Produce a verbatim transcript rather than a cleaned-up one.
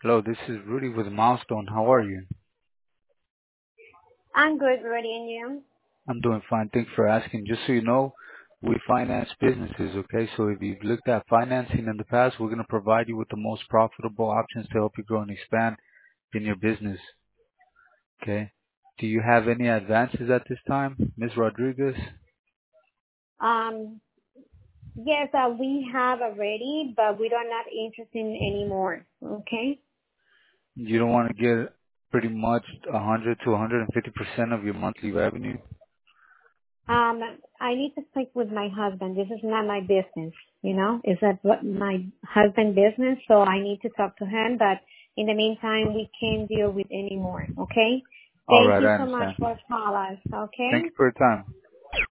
Hello, this is Rudy with Milestone. How are you? I'm good, Rudy, and you? I'm doing fine. Thanks for asking. Just so you know, we finance businesses, okay? So if you've looked at financing in the past, we're going to provide you with the most profitable options to help you grow and expand in your business, okay? Do you have any advances at this time, Miz Rodriguez? Um, yes, uh, we have already, but we are not interested in anymore. Okay. You don't want to get pretty much one hundred to one hundred fifty percent of your monthly revenue? Um, I need to speak with my husband. This is not my business. You know, is that what my husband business? So I need to talk to him. But in the meantime, we can't deal with any more. Okay. All Thank right, you I so much understand. for calling us. Thank Okay. you for your time.